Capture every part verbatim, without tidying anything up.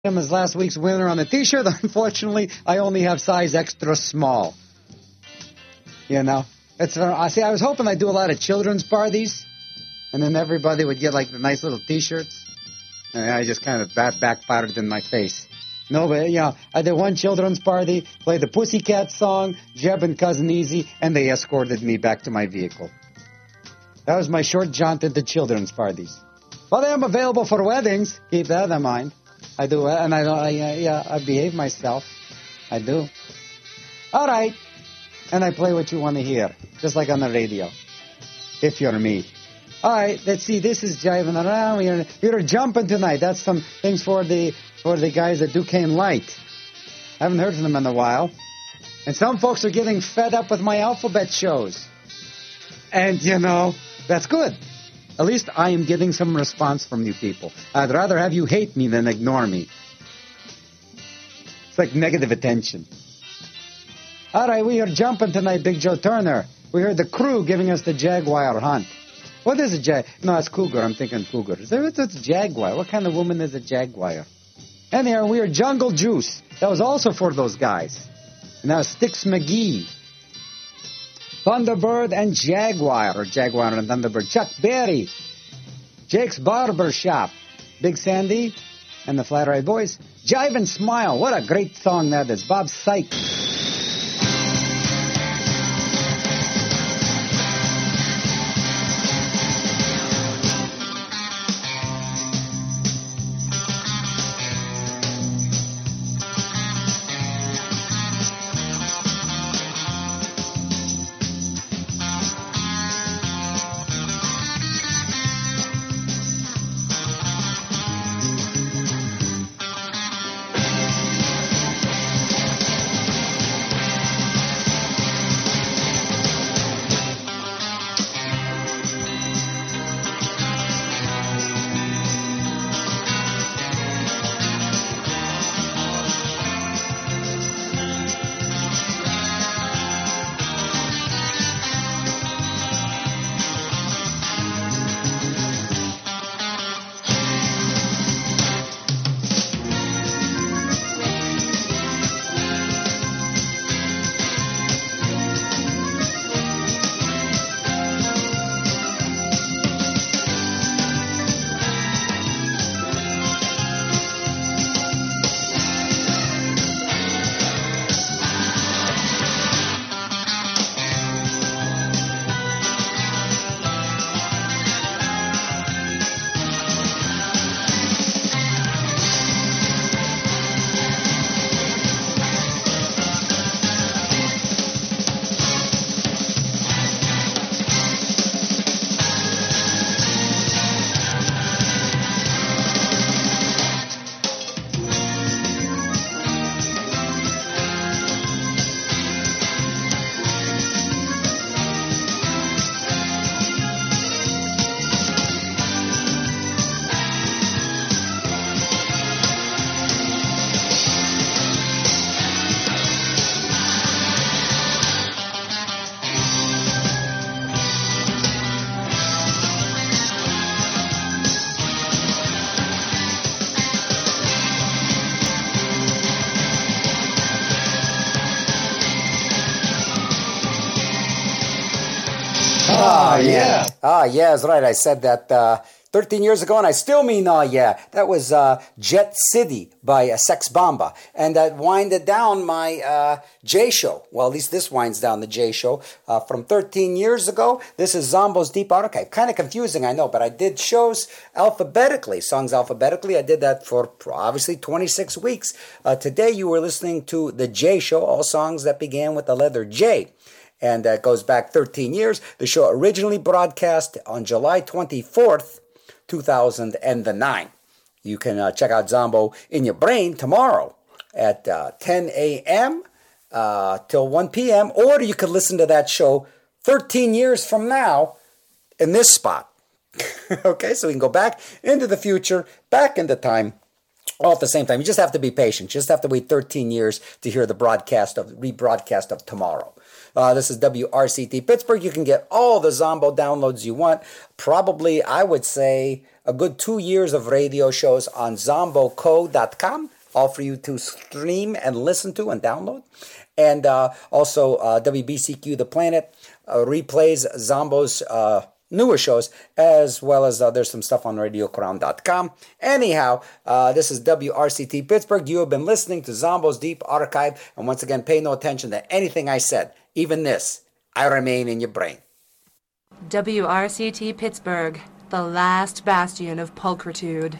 him as last week's winner on the T-shirt. Unfortunately, I only have size extra small. You know, it's. I see. I was hoping I'd do a lot of children's parties, and then everybody would get like the nice little T-shirts. And I just kind of back backfired in my face. No, but you know, I did one children's party, played the Pussycat song, Jeb and Cousin Easy, and they escorted me back to my vehicle. That was my short jaunt into children's parties. But I am available for weddings. Keep that in mind. I do, and I, I uh, yeah, I behave myself. I do. All right. And I play what you want to hear, just like on the radio, if you're me. All right, let's see. This is Jiving Around. We're, we're jumping tonight. That's some things for the for the guys at Duquesne Light. I haven't heard from them in a while. And some folks are getting fed up with my alphabet shows. And, you know, that's good. At least I am getting some response from you people. I'd rather have you hate me than ignore me. It's like negative attention. All right, we are jumping tonight, Big Joe Turner. We heard the Crew giving us the Jaguar hunt. What is a jag? No, it's cougar. I'm thinking cougar. Is there, it's a jaguar. What kind of woman is a jaguar? And here we are Jungle Juice. That was also for those guys. Now Styx McGee. Thunderbird and Jaguar, or Jaguar and Thunderbird. Chuck Berry. Jake's Barber Shop. Big Sandy and the Flat Ride Boys. Jive and Smile. What a great song that is. Bob Sykes. Ah, yeah. Ah, yeah, that's right. I said that uh, thirteen years ago, and I still mean, ah, yeah. That was uh, Jet City by uh, Sex Bomba. And that winded down my uh, J Show. Well, at least this winds down the J Show. Uh, from thirteen years ago, this is Zombo's Deep Archive. Kind of confusing, I know, but I did shows alphabetically, songs alphabetically. I did that for obviously twenty-six weeks. Uh, today, you were listening to the J Show, all songs that began with the letter J. And that goes back thirteen years. The show originally broadcast on July twenty-fourth, two thousand nine. You can uh, check out Zombo in your brain tomorrow at uh, ten a.m. Uh, till one p.m. Or you could listen to that show thirteen years from now in this spot. Okay, so we can go back into the future, back into time, all at the same time. You just have to be patient. You just have to wait thirteen years to hear the broadcast of rebroadcast of tomorrow. Uh, this is W R C T Pittsburgh. You can get all the Zombo downloads you want. Probably, I would say, a good two years of radio shows on zombo co dot com, all for you to stream and listen to and download. And uh, also uh, W B C Q The Planet uh, replays Zombo's uh, newer shows, as well as uh, there's some stuff on radio crown dot com. Anyhow, uh, this is W R C T Pittsburgh. You have been listening to Zombo's Deep Archive. And once again, pay no attention to anything I said. Even this, I remain in your brain. W R C T Pittsburgh, the last bastion of pulchritude.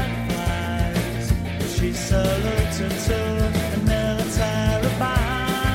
Salute to the military band.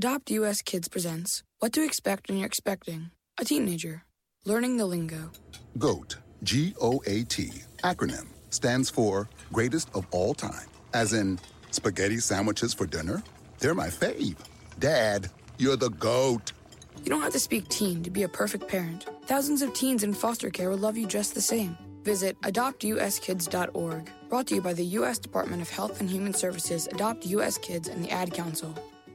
Adopt U S Kids presents What to Expect When You're Expecting a Teenager. Learning the lingo. GOAT, G O A T, acronym, stands for Greatest of All Time. As in, spaghetti sandwiches for dinner? They're my fave. Dad, you're the GOAT. You don't have to speak teen to be a perfect parent. Thousands of teens in foster care will love you just the same. Visit adopt u s kids dot org. Brought to you by the U S Department of Health and Human Services, Adopt U S Kids, and the Ad Council.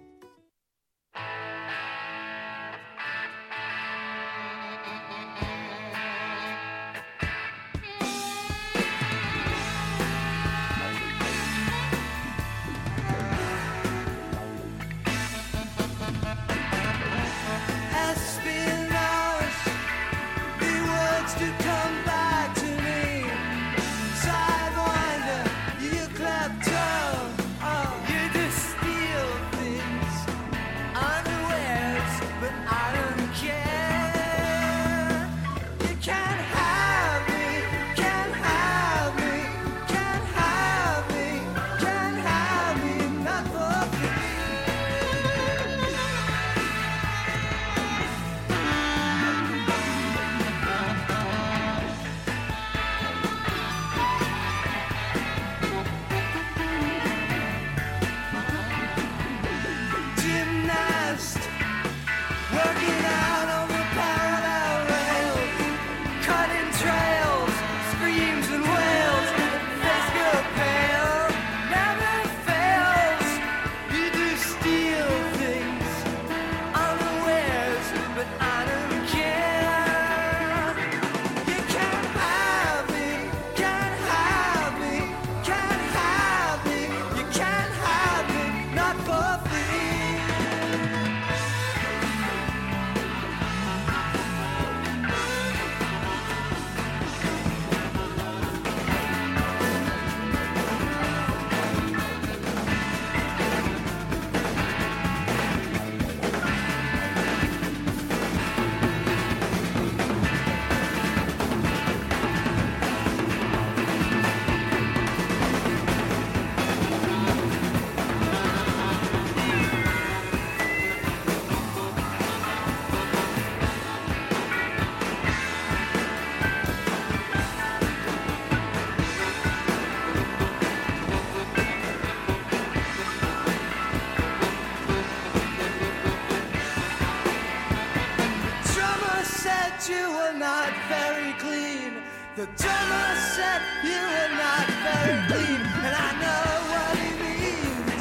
The drummer said you were not very clean, and I know what he means.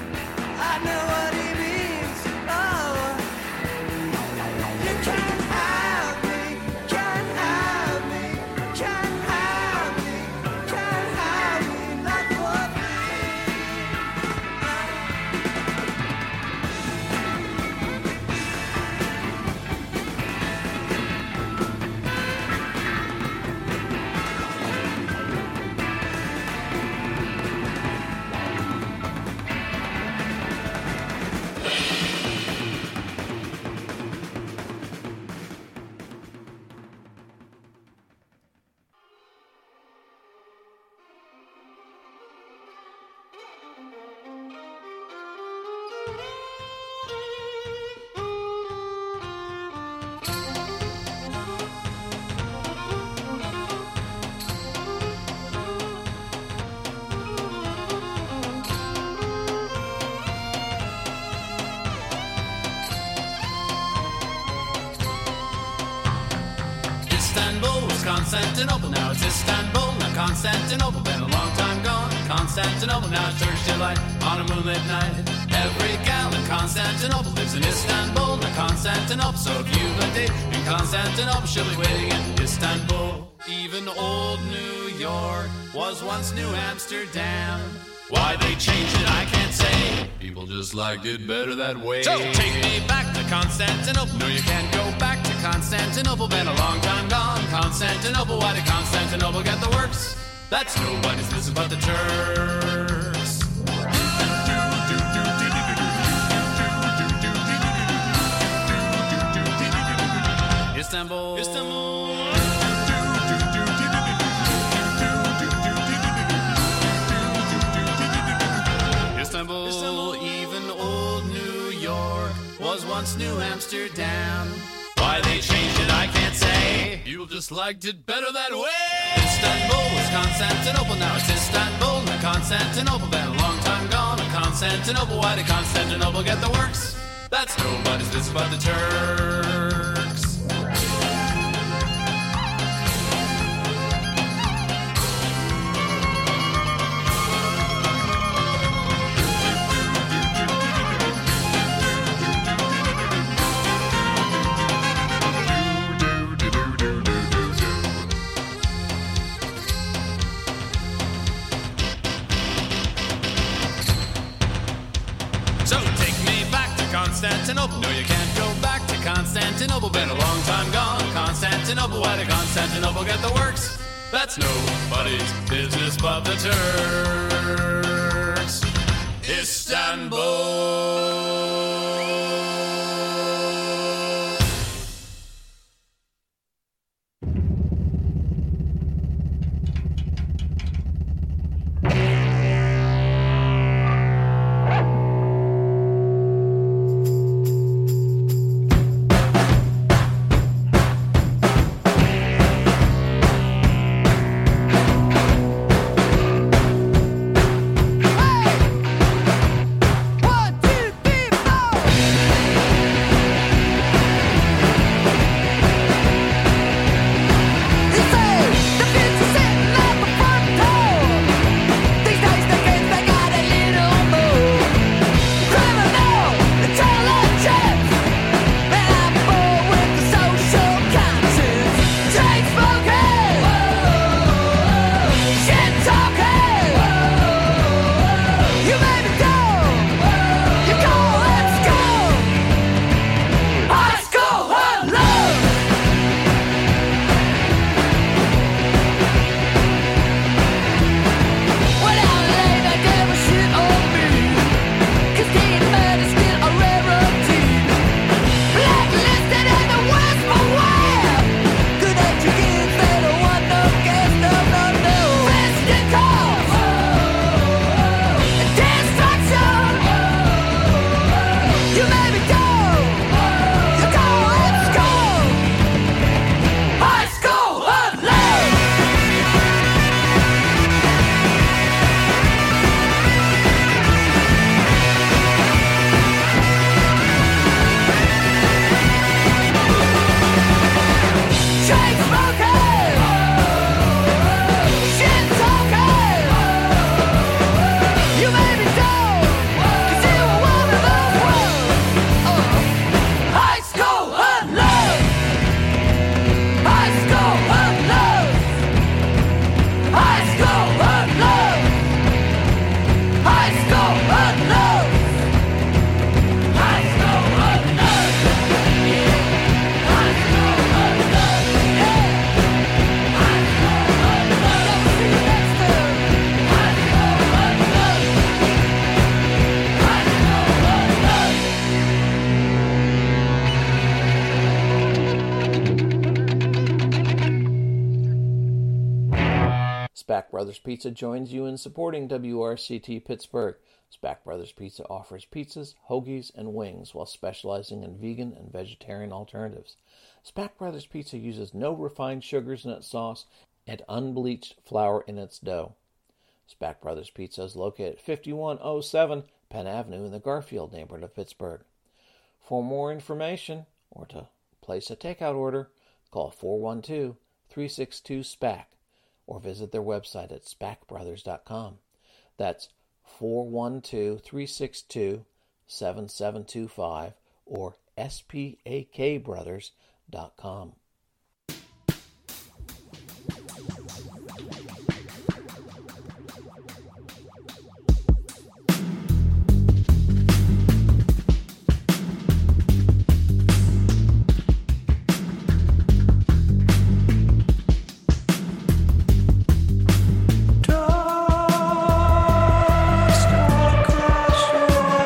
I know what he means. Oh, you can't have me, can't have me, can't have me, can't have me, not for Constantinople, now it's Istanbul, not Constantinople, been a long time gone. Constantinople, now it's Turkish delight on a moonlit night. Every gal in Constantinople lives in Istanbul, not Constantinople. So if you've a date in Constantinople, she'll be waiting in Istanbul. Even old New York was once New Amsterdam. Why they changed it, I can't say. People just liked it better that way. So take me back to Constantinople. No, you can't go back to Constantinople. Been a long time gone. Constantinople, why did Constantinople get the works? That's nobody's business but the Turks. Istanbul, Istanbul. Istanbul, Istanbul, even old New York once New Amsterdam. Why they changed it, I can't say. You'll just liked it better that way. Istanbul was Constantinople, now it's Istanbul, not Constantinople. Been a long time gone, a Constantinople. Why did Constantinople get the works? That's nobody's business but the Turks. Constantinople. No, you can't go back to Constantinople. Been a long time gone. Constantinople. Why did Constantinople get the works? That's nobody's business but the Turks. Istanbul. Spack Brothers Pizza joins you in supporting W R C T Pittsburgh. Spack Brothers Pizza offers pizzas, hoagies, and wings while specializing in vegan and vegetarian alternatives. Spack Brothers Pizza uses no refined sugars in its sauce and unbleached flour in its dough. Spack Brothers Pizza is located at fifty-one oh seven Penn Avenue in the Garfield neighborhood of Pittsburgh. For more information or to place a takeout order, call four one two, three six two, SPAC or visit their website at spack brothers dot com. That's four one two, three six two, seven seven two five or S P A K brothers dot com.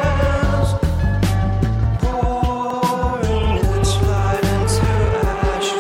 Pouring its light into ashes.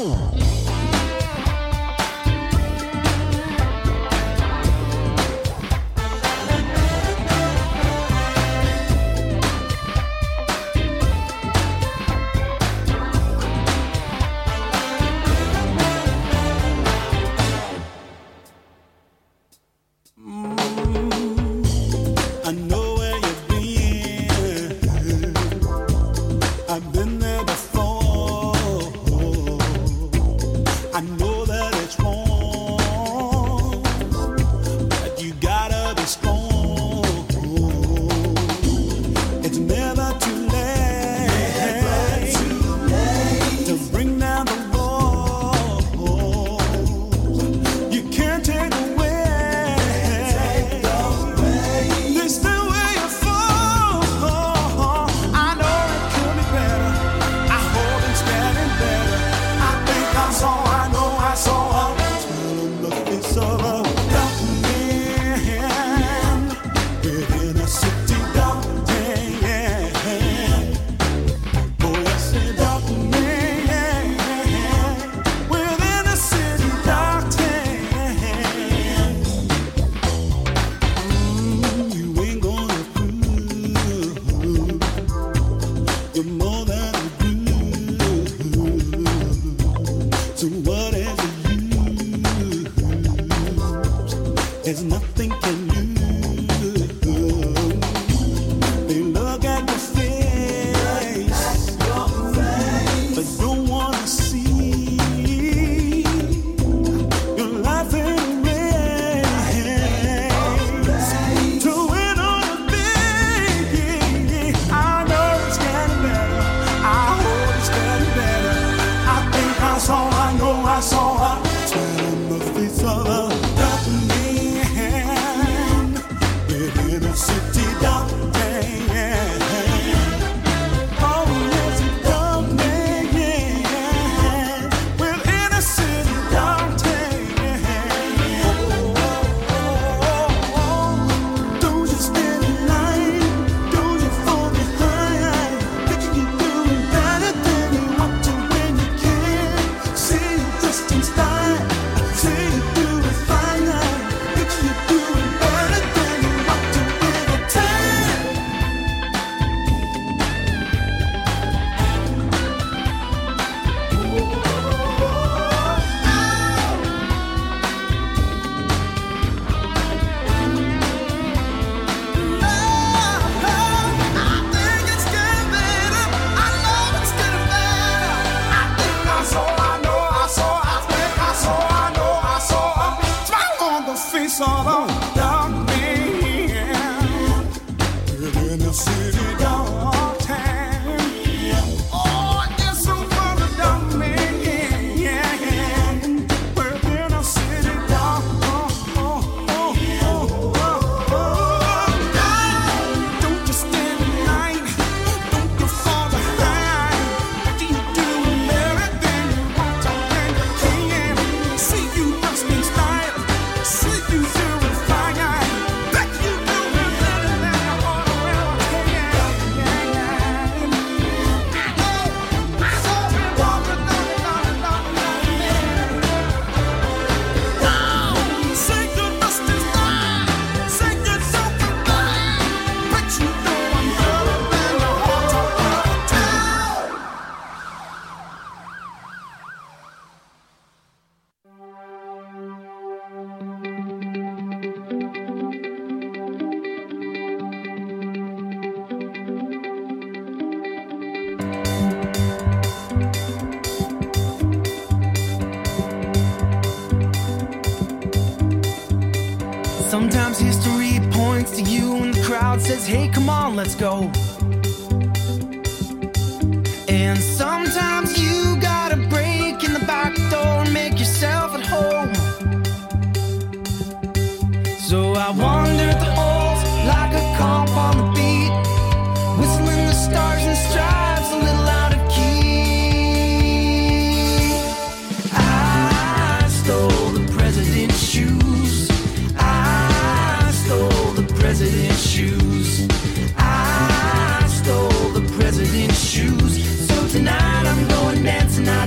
Sometimes history points to you and the crowd says, hey, come on, let's go. And sometimes you gotta break in the back door and make yourself at home. So I wandered the halls like a comp on the beat, whistling the stars and stripes a little out of key. I stole the president's shoes. I stole the president's shoes. I stole the president's shoes. So tonight I'm going dancing out.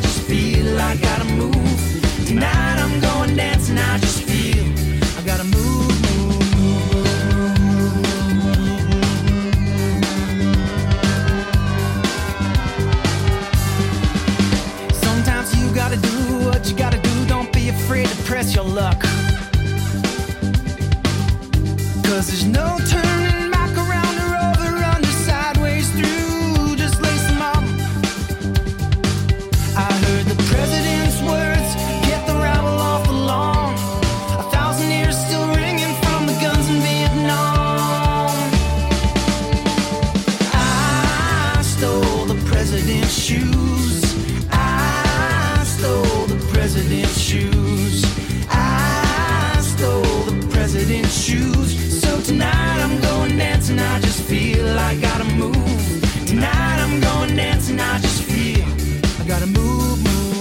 press your luck. Cause there's no turning back around or over, under, sideways, through, just lace them up. I heard the president's words, get the rabble off the lawn. A thousand years still ringing from the guns in Vietnam. I stole the president's shoes. I stole the president's shoes. I stole the president's shoes. So tonight I'm going dancing, I just feel I gotta move. Tonight I'm going dancing, I just feel I gotta move, move,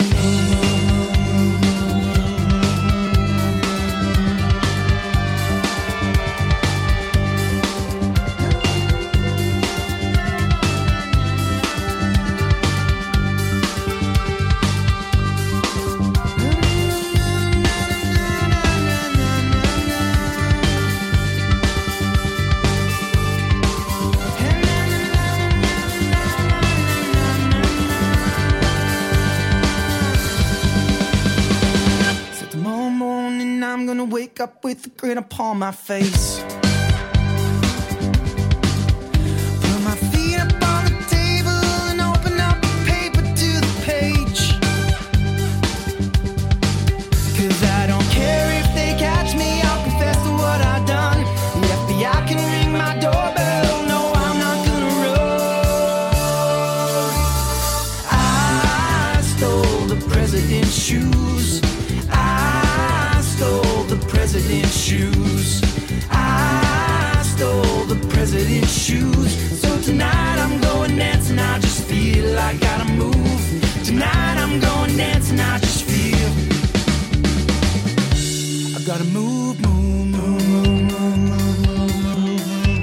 wake up with a grin upon my face. Put my feet up on the table and open up the paper to the page. Cause I don't care if they catch me, I'll confess to what I've done. The F B I can ring my doorbell, no, I'm not gonna run. I stole the president's shoes. I stole the president's shoes. I stole the president's shoes. So tonight I'm going dancing, I just feel I gotta move. Tonight I'm going dancing, I just feel I gotta move, move, move, move, move, move.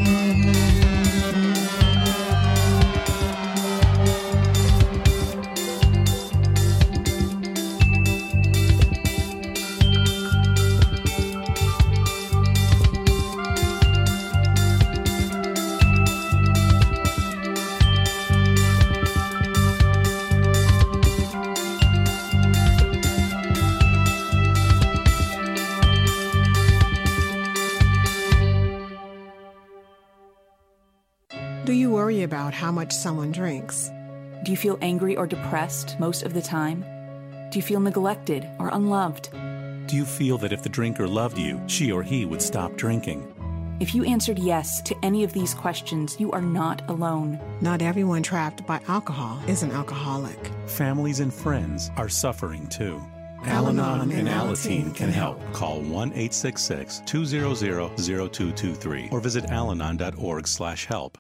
Do you worry about how much someone drinks? Do you feel angry or depressed most of the time? Do you feel neglected or unloved? Do you feel that if the drinker loved you, she or he would stop drinking? If you answered yes to any of these questions, you are not alone. Not everyone trapped by alcohol is an alcoholic. Families and friends are suffering too. Al-Anon and and Alateen Alateen can help. Call one eight six six, two zero zero, zero two two three or visit alanon dot org slash help.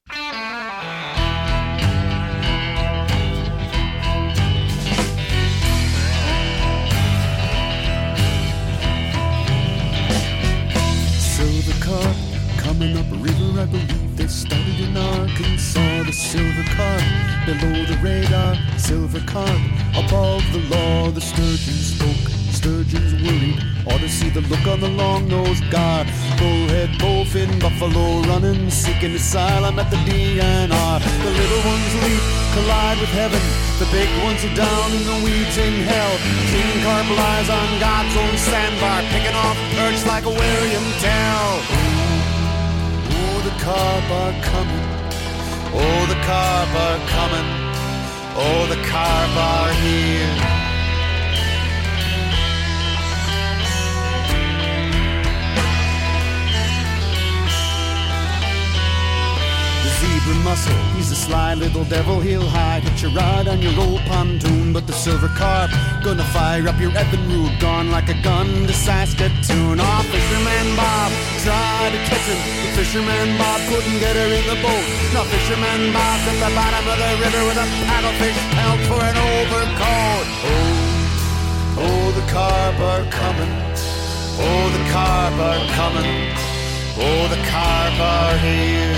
Silver Cart coming up a river, I believe they started in Arkansas. The Silver Cart below the radar, Silver Cart above the law. The sturgeon spoke, sturgeon's worried, ought to see the look on the long-nosed guard. Bullhead, bowfin, buffalo running, seeking asylum at the D N R. The little ones leap, collide with heaven, the big ones are down in the weeds in hell. King Carp lies on God's own sandbar, picking off perch like a William Tell. Oh, the carp are coming, oh, the carp are coming, oh, the carp are here. Zebra mussel, he's a sly little devil, he'll hide, hit your rod on your old pontoon. But the silver carp, gonna fire up your effing root, gone like a gun to Saskatoon. Oh, Fisherman Bob tried to catch him, but Fisherman Bob couldn't get her in the boat. Now Fisherman Bob's at the bottom of the river with a paddlefish pelt for an overcoat. Oh, oh, the carp are coming, oh, the carp are coming, oh, the carp are here.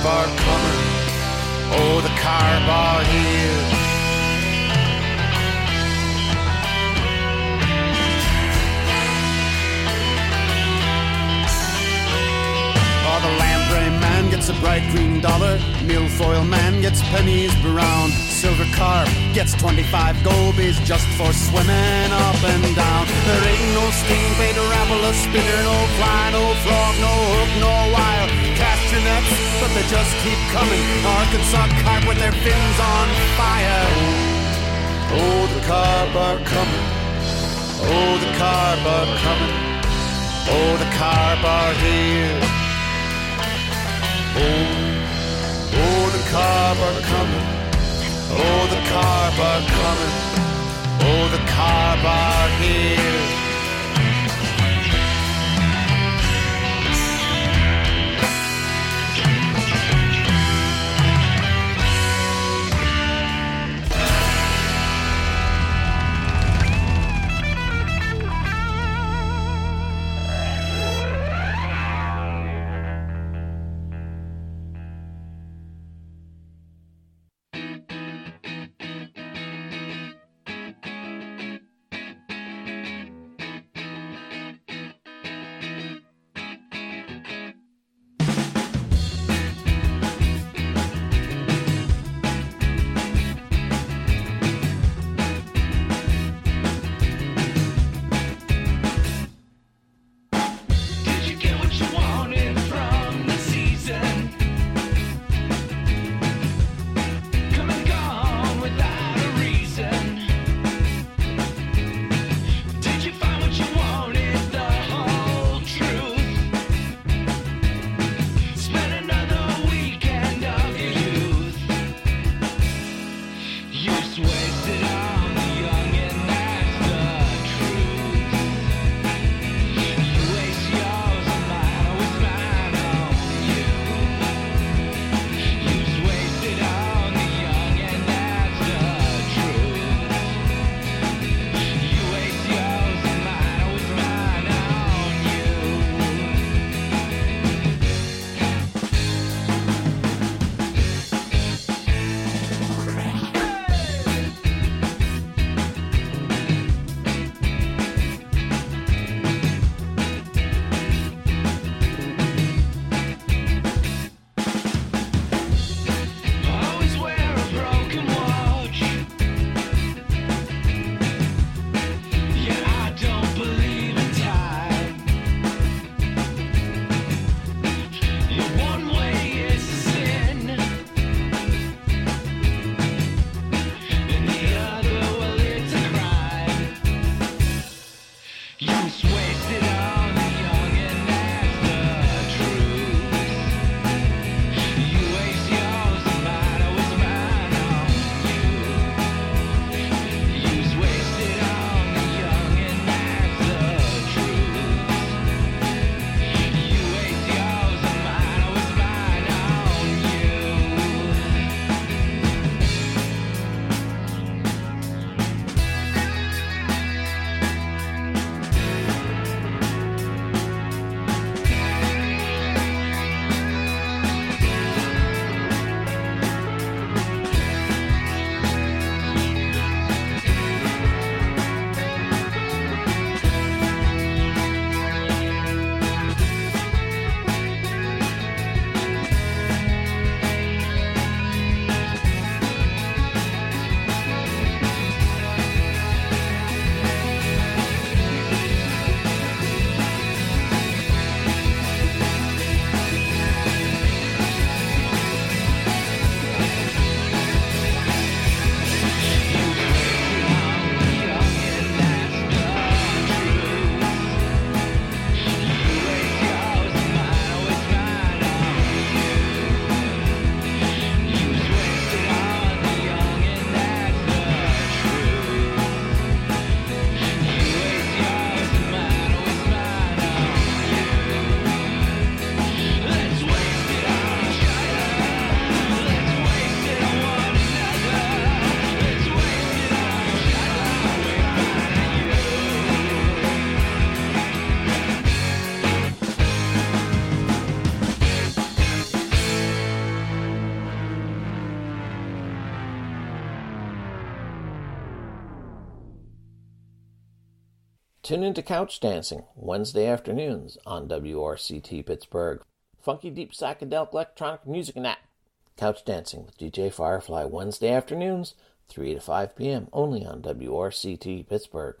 carb are coming. Oh, the carb are here. Oh, the lamprey man gets a bright green dollar. Milfoil man gets pennies brown. Silver carp gets twenty-five gobies just for swimming up and down. There ain't no stingray to ravel a spinner, no fly, no frog, no hook, no wire. Cast your nets, but they just keep coming. Arkansas carp with their fins on fire. Oh, the carp are coming. Oh, the carp are coming. Oh, the carp are here. Oh, oh, the carp are coming. Oh, the carp are coming. Oh, the carp are here. Tune into Couch Dancing, Wednesday afternoons on W R C T Pittsburgh. Funky, deep, psychedelic, electronic music and that. Couch Dancing with D J Firefly, Wednesday afternoons, three to five p.m., only on W R C T Pittsburgh.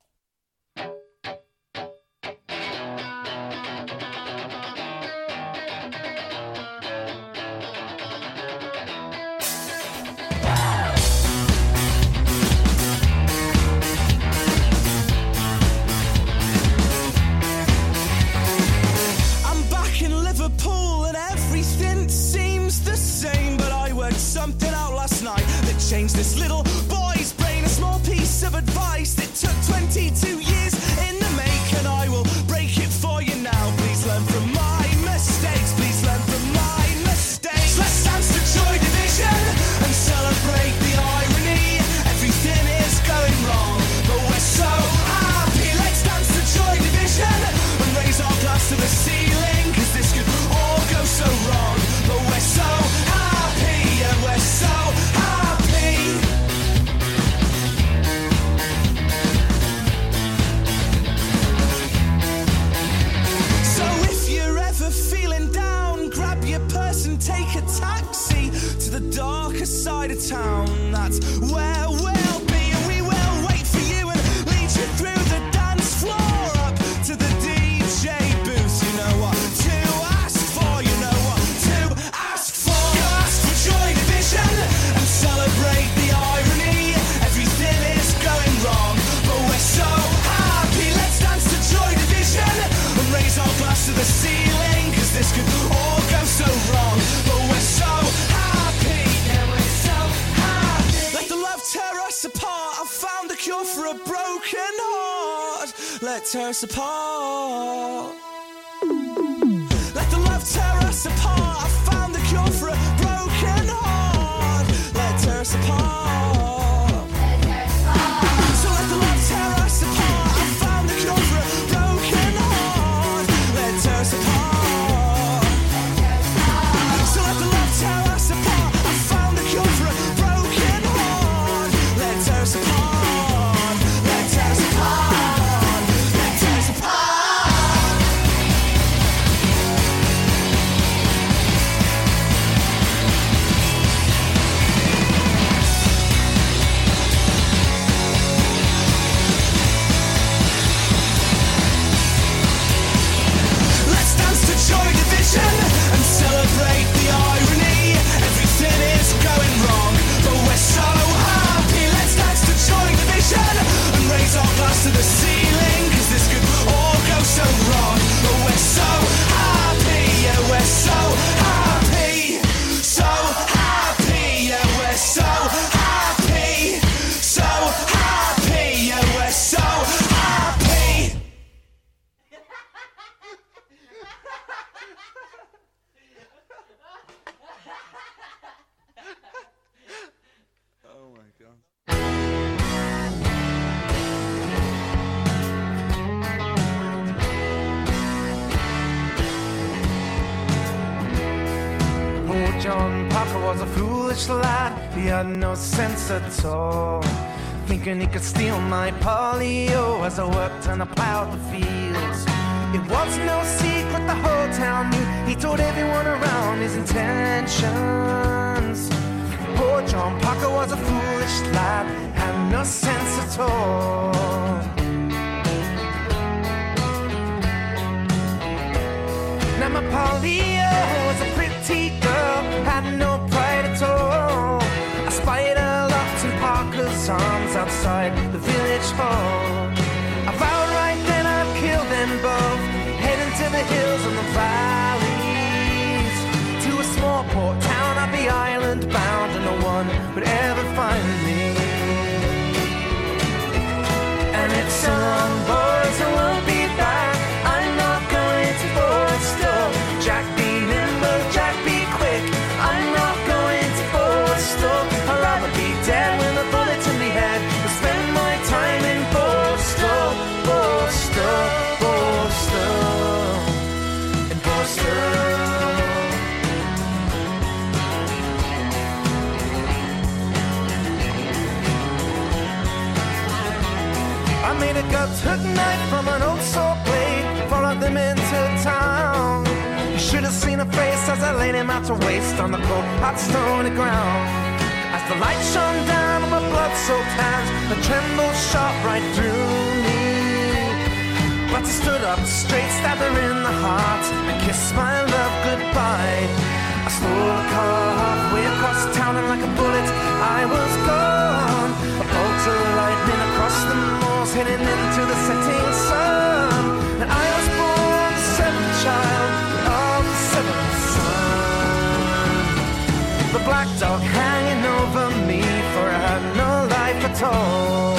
Something out last night that changed this little boy's brain. A small piece of advice that took twenty-two years in the make, and I will break it for you now. Please learn from my mistakes. Please learn from my mistakes. Let's dance to Joy Division and celebrate the irony. Everything is going wrong, but we're so happy. Let's dance to Joy Division and raise our glass to the ceiling, 'cause this could all go so wrong, but we're so happy. We're so happy. So if you're ever feeling down, grab your purse and take a taxi to the darker side of town. That's where we'll be, and we will wait for you and lead you through the dance floor up to the D J booth. You know what to ask for, you know what to ask for. Go ask for Joy Division and celebrate the irony. Everything is going wrong, but we're so happy. Let's dance to Joy Division and raise our glass to the ceiling, 'cause this could all go so wrong, but we're so happy. Yeah, we're so happy. Let the love tear us apart. I've found the cure for a broken heart. Let tear us apart. Let the love tear us apart. I found the cure for a broken heart. Let tear us apart. So let the love tear us apart. I found the cure for a broken heart. Let tear us apart. So let the love tear us apart. I found the cure for a broken heart. Let tear us apart. Let tear us apart. Let tear us apart. Let's dance to Joy Division and celebrate the irony. Everything is going wrong, but we're so happy. Let's dance to Joy Division and raise our glass to the ceiling, 'cause this could all go so wrong, but we're so happy. Yeah, we're so happy. So happy. Yeah, we're so happy. So happy. Yeah, we're so happy. Oh my God. Poor John Parker was a foolish lad. He had no sense at all, thinking he could steal my polio as I worked and I plowed the fields. It was no secret, the whole town knew. He told everyone around his intentions. Poor John Parker was a foolish lad, had no sense at all. Now my polio was a pretty girl, had no pride at all. I spied her locked in Parker's arms outside the village hall. I vowed right then I'd kill them both, heading to the hills and the valleys. To a small port town, I'd be island bound, and no one would ever find me. And it's so long, boys, I won't be back. I'm not going to Forster. Jack be nimble, Jack be quick. I'm not going to Forster. I'd rather be dead with a bullet in my head than spend my time in Forster, Forster, Forster, in Forster. I made a gun a face as I laid him out to waste on the cold, hot, stony ground. As the light shone down on my blood-soaked hands, the tremble shot right through me. But I stood up straight, stabbed her in the heart, and kissed my love goodbye. I stole a car halfway across town, and like a bullet, I was gone. A bolt of lightning across the moors, heading into the setting sun. And I was born the seventh child of the seventh son. The black dog hanging over me, for I had no life at all.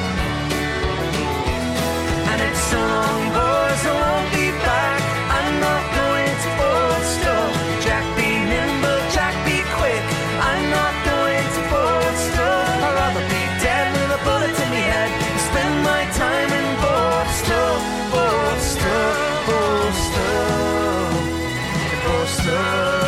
And it's so long, boys, I won't be back. I'm not going to hold still. Jack be nimble, Jack be quick. I'm not going to hold still. I'd rather be dead with a bullet in my head and spend my time in Borstal, Borstal, Borstal, Borstal.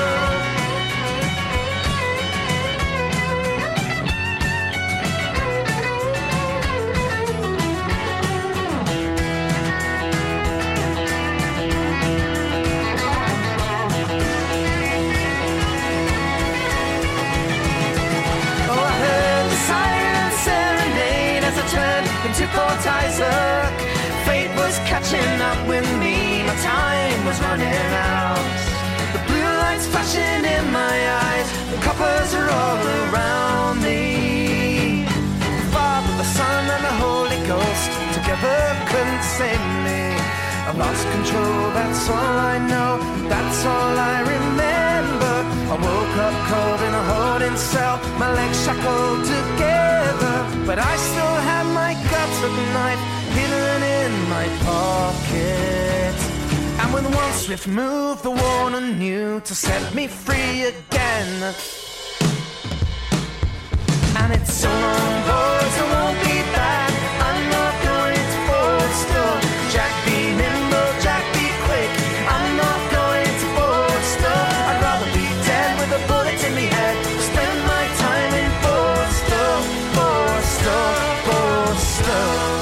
Into Port Isaac, fate was catching up with me. My time was running out. The blue lights flashing in my eyes, the coppers are all around me. The Father, the Son, and the Holy Ghost together couldn't save me. I've lost control, that's all I know, that's all I remember. I woke up cold in a holding cell, my legs shackled together, but I still had my gutted knife hidden in my pocket. And with one swift move, the warner knew to set me free again. And it's so long, boys, I won't be back. I'm not going to hold still. Jack be nimble, Jack be quick. I'm not going to hold still. I'd rather be dead with a bullet in my head. Spend my time in Borstal, Borstal, Borstal.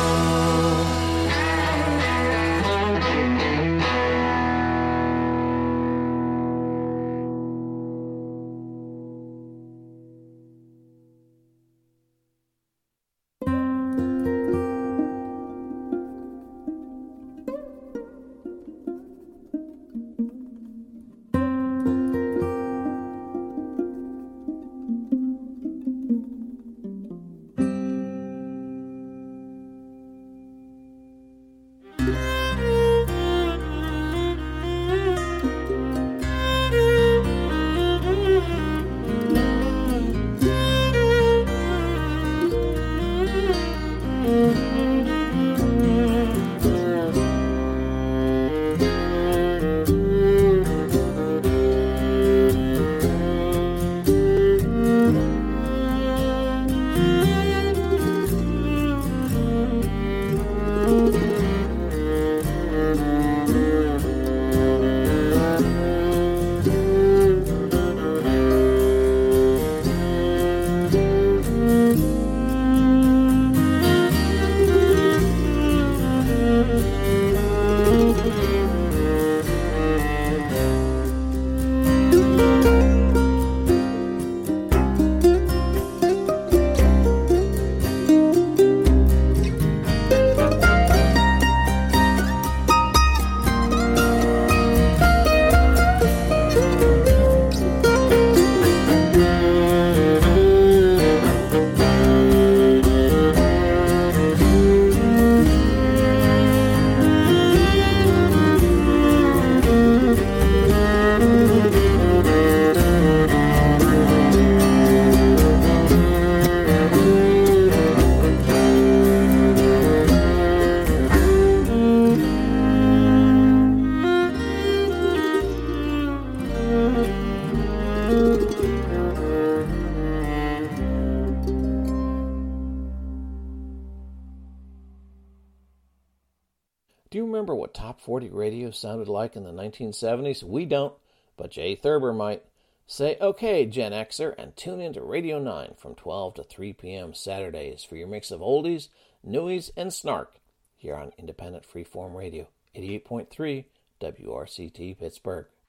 Do you remember what Top forty radio sounded like in the nineteen seventies? We don't, but Jay Thurber might. Say okay, Gen Xer, and tune in to Radio nine from twelve to three p.m. Saturdays for your mix of oldies, newies, and snark here on Independent Freeform Radio, eighty-eight point three W R C T Pittsburgh.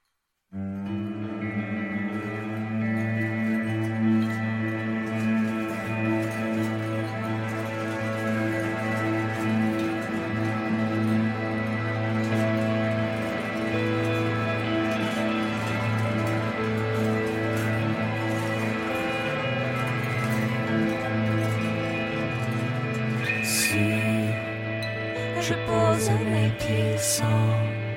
Je pose mes pieds sans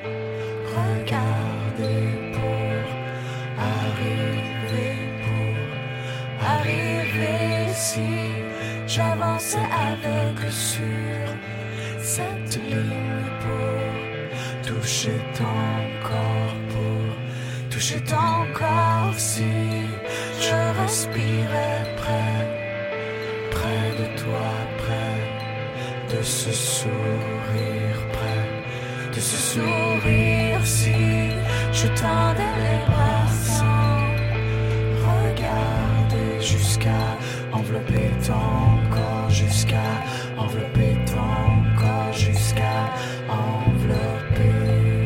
regarder pour arriver, pour arriver ici. J'avance aveugle sur cette ligne pour toucher ton corps, pour toucher ton corps. Si je respirais près, près de toi, près de ce sourire, près de ce sourire. Si je tendais les bras sans regarder, jusqu'à envelopper ton corps, jusqu'à envelopper ton corps, jusqu'à envelopper.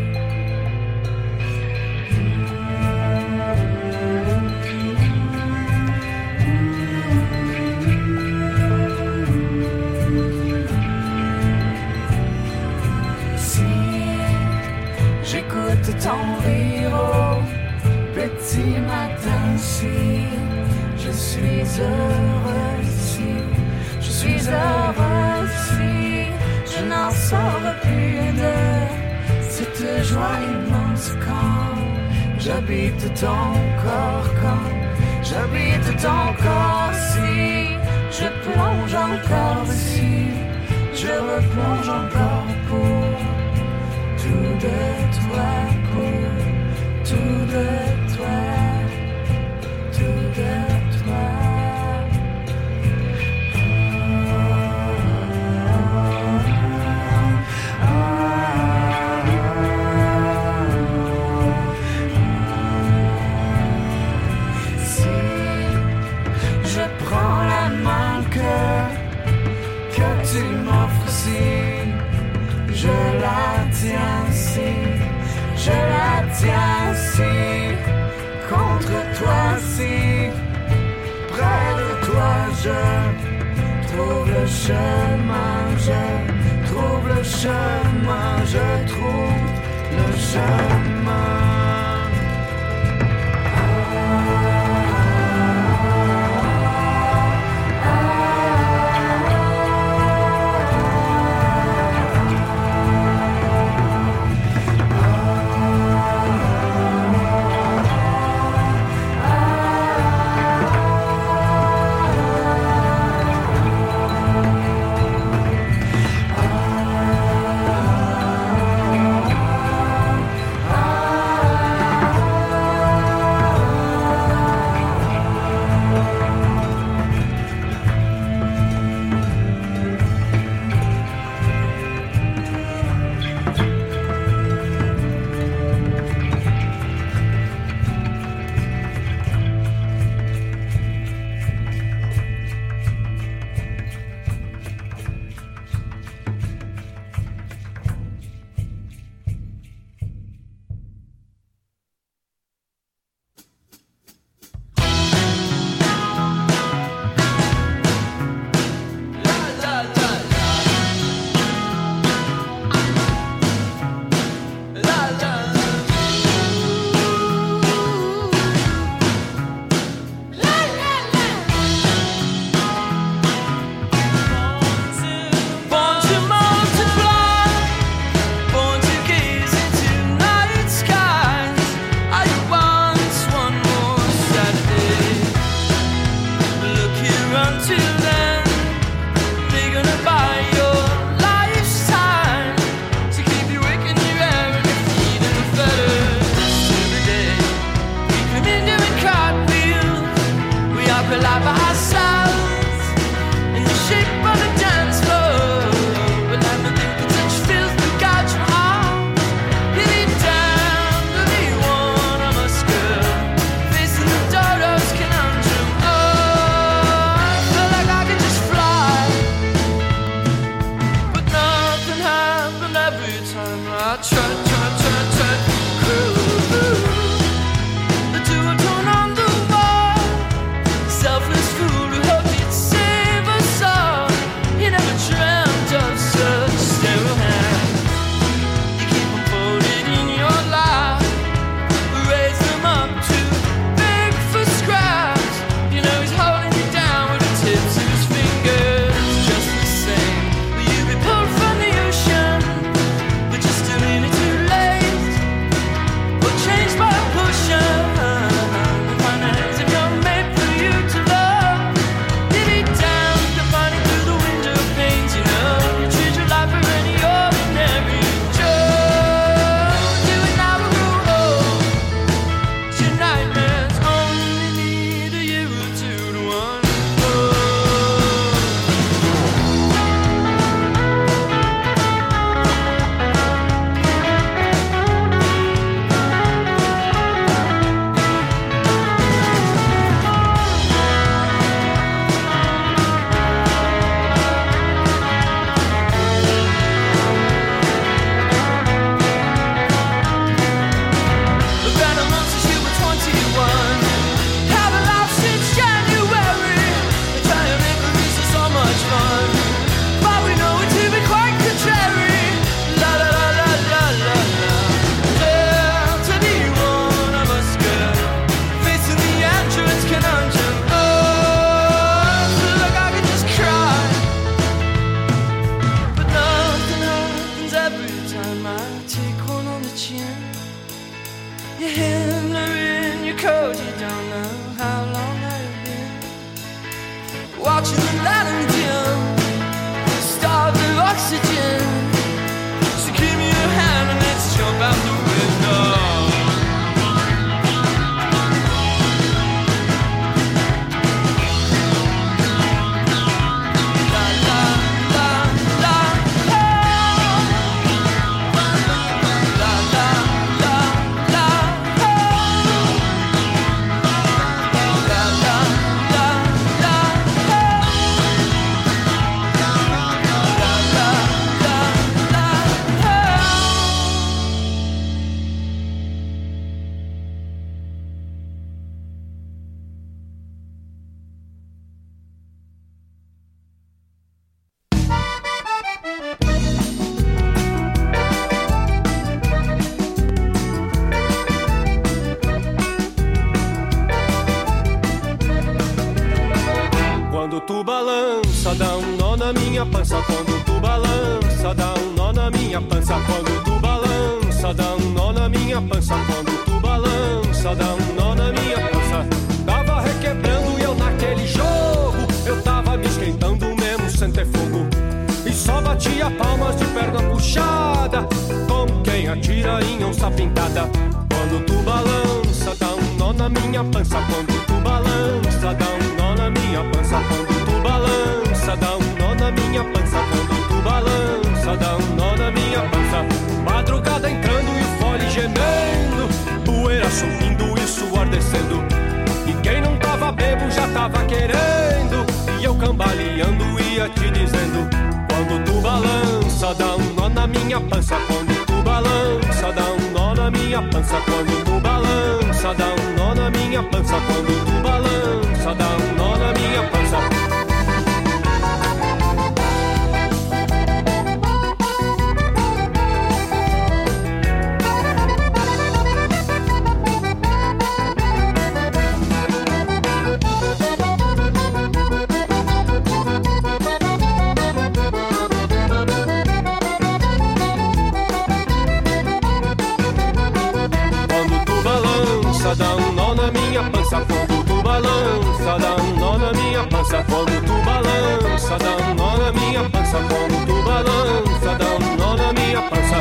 Ton rire au petit matin, si je suis heureux, si je suis heureux, si je n'en sors plus de cette joie immense quand j'habite ton corps, quand j'habite ton corps. Si je plonge encore, si je replonge encore pour tout de toi, pour tout de toi, tout de toi. Si je prends la main que, que tu m'offres, si je la tiens, si je la tiens, si contre toi, si près de toi, je trouve le chemin, je trouve le chemin, je trouve le chemin. I try, try, try, try, cruise. Your Himmler in your coat, you don't know how long I've been watching the light and dim, starved of oxygen. So give me your hand and let's jump out the window. Quando tu balança, dá um nó na minha pança. Quando tu balança, dá um nó na minha pança. Quando tu balança, dá um nó na minha pança. Quando tu balança, dá um nó na minha pança. Tava requebrando e eu naquele jogo, eu tava me esquentando mesmo sem ter fogo. E só batia palmas de perna puxada, como quem atira em onça pintada. Quando tu balança, dá um nó na minha pança. Quando tu balança, dá um nó na minha pança. Quando tu balança, dá um nó na minha pança. Quando tu balança, dá um nó na minha pança. Madrugada entrando e o fole gemendo, poeira subindo e suor descendo. E quem não tava bebo já tava querendo, e eu cambaleando ia te dizendo. Quando tu balança, dá um nó na minha pança. Quando tu balança, dá um nó na minha pança. Quando tu balança, dá um nó na minha pança. Quando tu balança, dá um nó na minha pança. Dá um nó na minha pança. Quando tu balança, dá um nó na minha pança. Quando tu balança, dá um nó na minha pança. Quando tu balança, dá um nó na minha pança.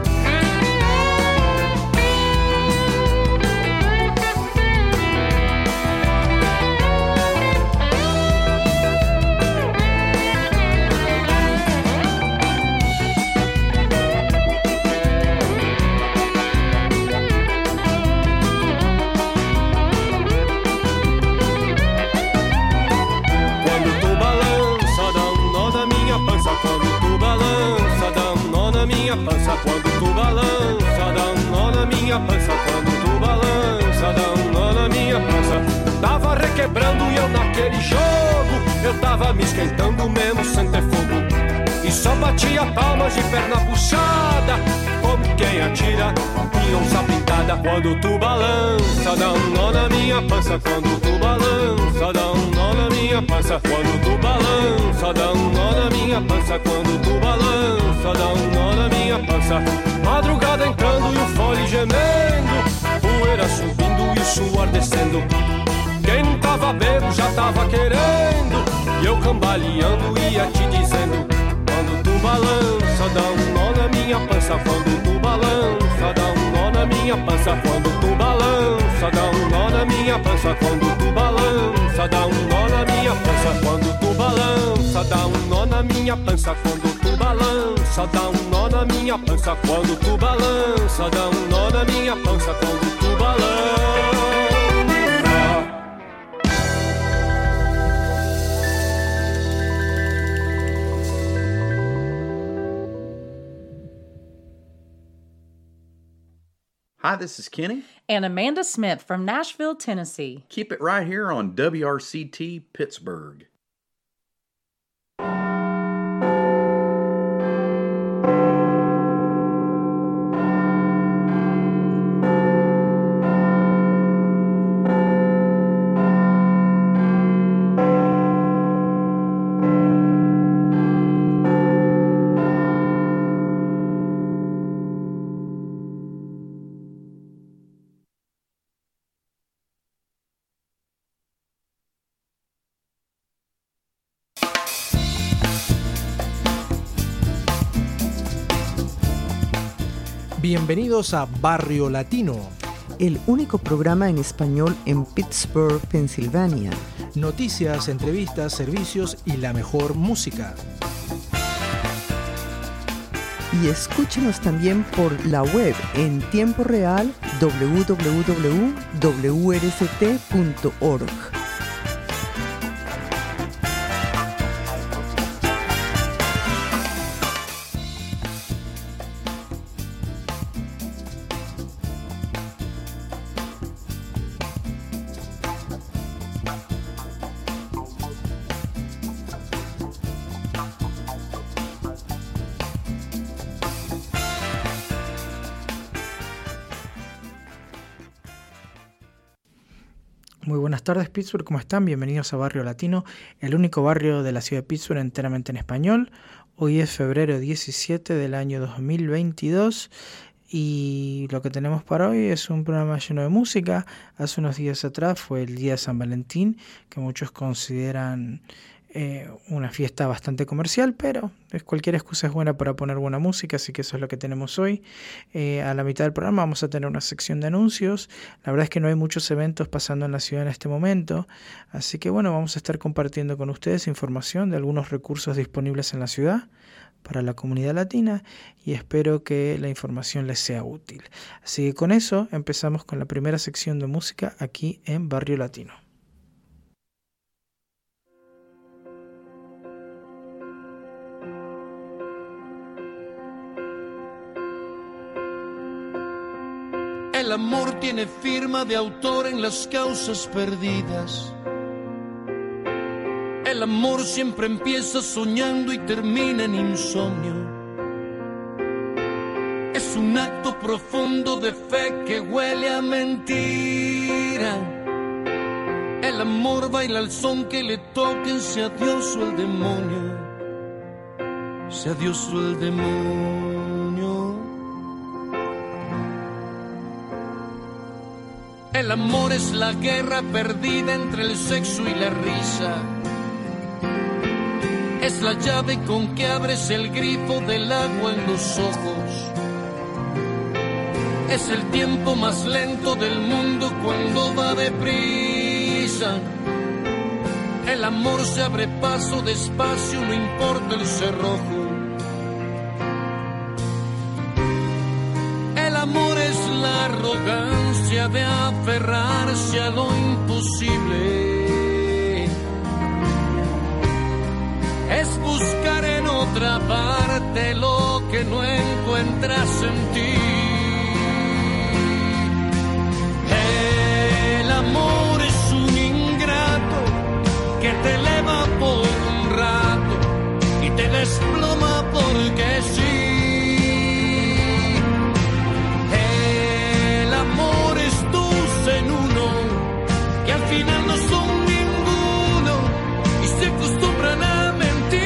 Quando tu balança, dá um nó na minha pança. Quando tu balança, dá um nó na minha pança. Quando tu balança, dá um nó na minha pança. Tava requebrando e eu naquele jogo, eu tava me esquentando mesmo sem ter fogo. E só batia palmas de perna puxada, como quem atira em onça pintada. Quando tu balança, dá um nó na minha pança. Quando tu balança, dá um nó na minha pança. Quando tu balança, dá um nó na minha pança. Quando tu balança, dá um nó na minha pança. Madrugada entrando e o fole gemendo, poeira subindo e o suor descendo. Quem não tava bebo já tava querendo, e eu cambaleando ia te dizendo. Quando tu balança, dá um nó na minha pança. Quando tu balança, dá um nó na minha pança. Quando tu balança, dá um nó na minha pança. Quando tu balança, dá um nó na minha pança. Quando tu balança, dá um nó na minha pança. Quando tu balança, dá um nó na minha pança. Quando tu balança, dá um nó na minha pança. Quando tu balança. Hi, this is Kenny. And Amanda Smith from Nashville, Tennessee. Keep it right here on W R C T Pittsburgh. Bienvenidos a Barrio Latino, el único programa en español en Pittsburgh, Pensilvania. Noticias, entrevistas, servicios y la mejor música. Y escúchenos también por la web en tiempo real doble u doble u doble u punto w r c t punto org. Muy buenas tardes, Pittsburgh, ¿cómo están? Bienvenidos a Barrio Latino, el único barrio de la ciudad de Pittsburgh enteramente en español. Hoy es febrero diecisiete del año dos mil veintidós y lo que tenemos para hoy es un programa lleno de música. Hace unos días atrás fue el día de San Valentín, que muchos consideran eh, una fiesta bastante comercial, pero cualquier excusa es buena para poner buena música, así que eso es lo que tenemos hoy. Eh, a la mitad del programa vamos a tener una sección de anuncios. La verdad es que no hay muchos eventos pasando en la ciudad en este momento, así que bueno, vamos a estar compartiendo con ustedes información de algunos recursos disponibles en la ciudad para la comunidad latina y espero que la información les sea útil. Así que con eso empezamos con la primera sección de música aquí en Barrio Latino. El amor tiene firma de autor en las causas perdidas. El amor siempre empieza soñando y termina en insomnio. Es un acto profundo de fe que huele a mentira. El amor baila al son que le toquen, sea Dios o el demonio, sea Dios o el demonio. El amor es la guerra perdida entre el sexo y la risa. Es la llave con que abres el grifo del agua en los ojos. Es el tiempo más lento del mundo cuando va deprisa. El amor se abre paso despacio, no importa el cerrojo. El amor es la arrogancia de aferrarse a lo imposible. Es buscar en otra parte lo que no encuentras en ti. El amor es un ingrato que te eleva por un rato y te desploma porque sí. En uno que al final no son ninguno y se acostumbran a mentir.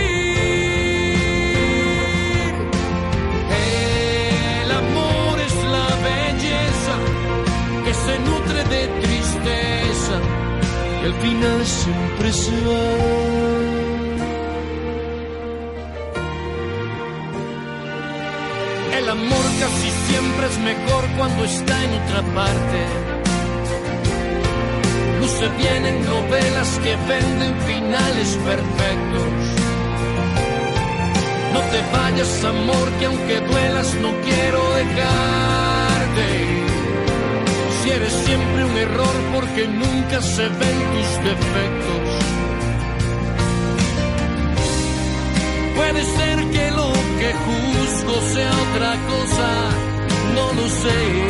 El amor es la belleza que se nutre de tristeza y al final siempre se va. El amor casi siempre es mejor cuando está en otra parte. Se vienen novelas que venden finales perfectos. No te vayas, amor, que aunque duelas no quiero dejarte. Si eres siempre un error porque nunca se ven tus defectos. Puede ser que lo que juzgo sea otra cosa, no lo sé.